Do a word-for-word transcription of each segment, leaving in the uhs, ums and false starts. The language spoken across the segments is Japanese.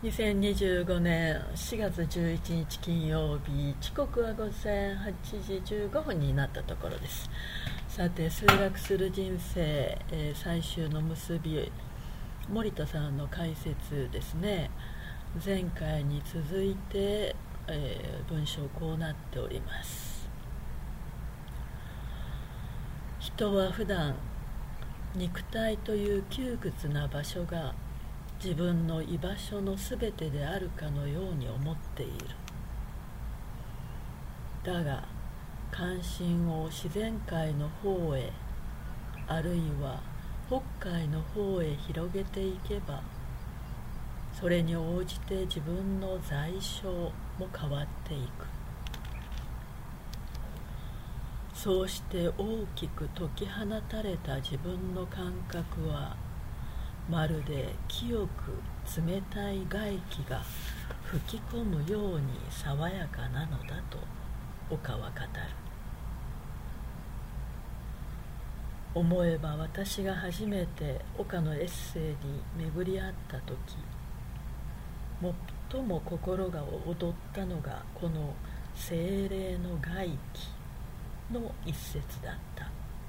にせんにじゅうごねんしがつじゅういちにち金曜日、時刻は午前はちじじゅうごふんになったところです。さて、数学する人生、えー、最終の結び、森田さんの解説ですね。前回に続いて、えー、文章こうなっております。人は普段肉体という窮屈な場所が自分の居場所のすべてであるかのように思っている。だが関心を自然界の方へ、あるいは北海の方へ広げていけば、それに応じて自分の在所も変わっていく。そうして大きく解き放たれた自分の感覚は、まるで清く冷たい外気が吹き込むように爽やかなのだと岡は語る。思えば私が初めて岡のエッセイに巡り合った時、最も心が躍ったのがこの精霊の外気の一節だった。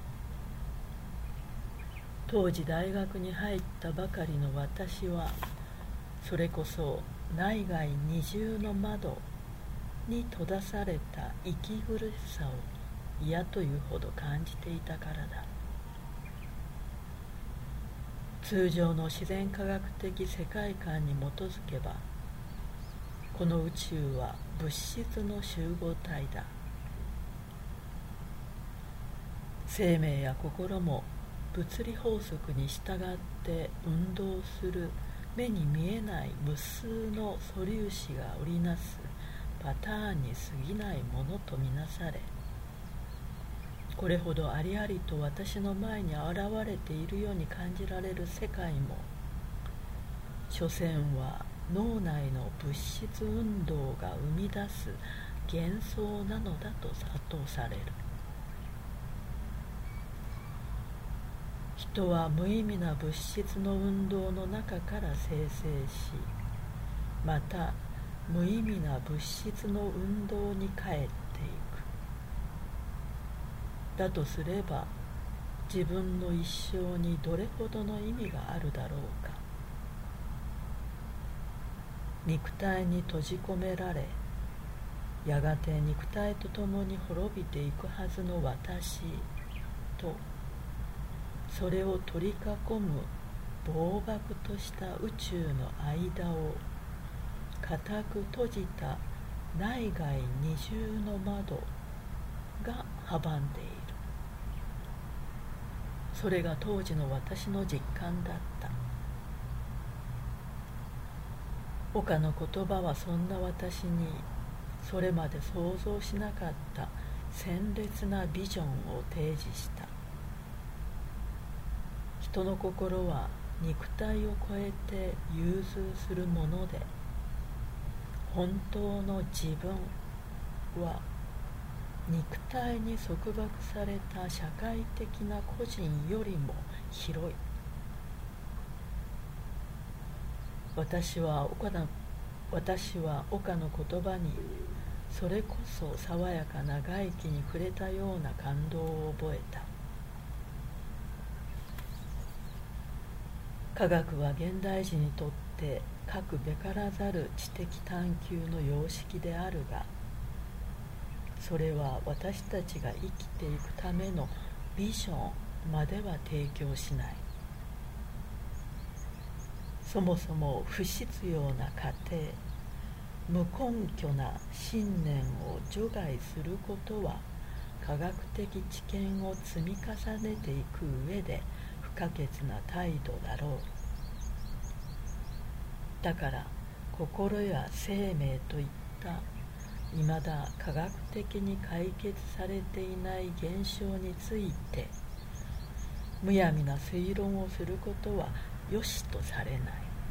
当時大学に入ったばかりの私は、それこそ内外二重の窓に閉ざされた息苦しさを嫌というほど感じていたからだ。通常の自然科学的世界観に基づけば、この宇宙は物質の集合体だ。生命や心も物理法則に従って運動する目に見えない無数の素粒子が織りなすパターンに過ぎないものとみなされ、これほどありありと私の前に現れているように感じられる世界も、所詮は脳内の物質運動が生み出す幻想なのだと諭される。人は無意味な物質の運動の中から生成し、また無意味な物質の運動に帰っていく。だとすれば、自分の一生にどれほどの意味があるだろうか。肉体に閉じ込められ、やがて肉体とともに滅びていくはずの私と、それを取り囲む膨漠とした宇宙の間を固く閉じた内外二重の窓が阻んでいる。それが当時の私の実感だった。岡の言葉はそんな私に、それまで想像しなかった鮮烈なビジョンを提示した。人の心は肉体を超えて融通するもので、本当の自分は肉体に束縛された社会的な個人よりも広い。私は岡の、私は岡の言葉に、それこそ爽やかな外気に触れたような感動を覚えた。科学は現代人にとってかくべからざる知的探求の様式であるが、それは私たちが生きていくためのビジョンまでは提供しない。そもそも不必要な過程、無根拠な信念を除外することは、科学的知見を積み重ねていく上で不可欠な態度だろう。だから心や生命といったいまだ科学的に解決されていない現象についてむやみな推論をすることはよしとされない。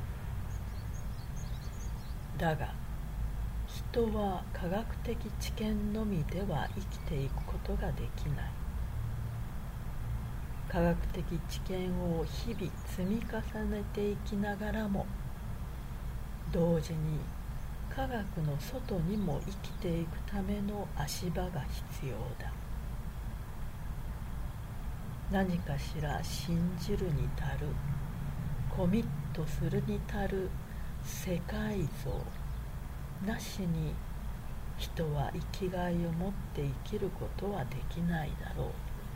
だが人は科学的知見のみでは生きていくことができない。科学的知見を日々積み重ねていきながらも、 同時に科学の外にも生きていくための足場が必要だ。何かしら信じるに足る、コミットするに足る世界像なしに人は生きがいを持って生きることはできないだろう。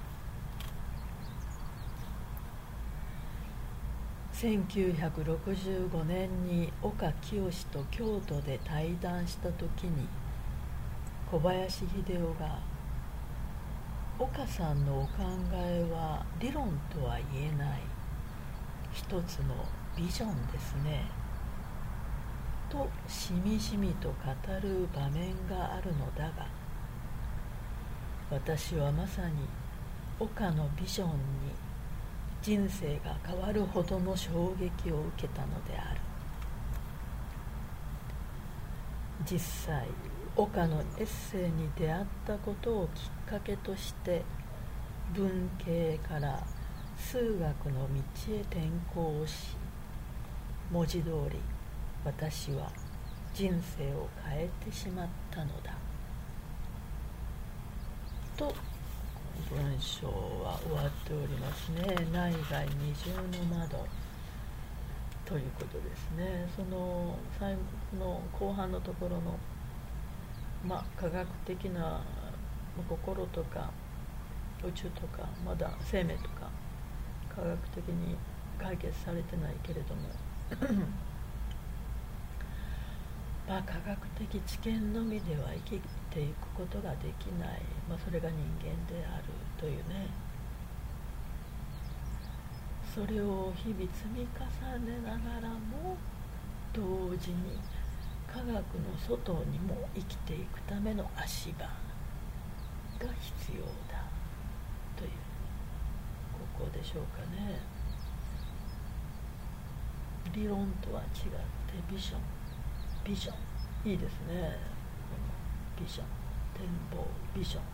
せんきゅうひゃくろくじゅうごねんに岡清と京都で対談した時に、小林秀夫が岡さんのお考えは理論とは言えない一つのビジョンですねとしみじみと語る場面があるのだが、私はまさに岡のビジョンに人生が変わるほどの衝撃を受けたのである。実際岡のエッセイに出会ったことをきっかけとして文系から数学の道へ転校し、文字通り私は人生を変えてしまったのだと文章は終わっておりますね。内外二重の窓ということですね。その最後の後半のところのまあ、科学的な心とか宇宙とかまだ生命とか科学的に解決されてないけれどもまあ科学的知見のみでは生きていくことができない、まあ、それが人間であるというね、それを日々積み重ねながらも同時に科学の外にも生きていくための足場が必要だというここでしょうかね。理論とは違ってビジョンビジョンいいですね。このビジョン展望ビジョ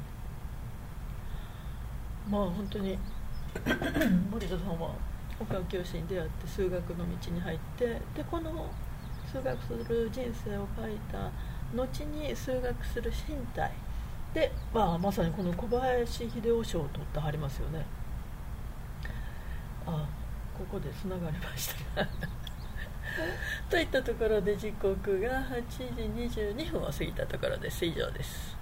ン、まあ本当に森田さんは岡清に出会って数学の道に入って、でこの数学する人生を書いた後に数学する身体で、まあ、まさにこの小林秀夫賞を取ってはりますよね。あ、ここでつながりましたといったところで時刻がはちじにじゅうにふんを過ぎたところです。以上です。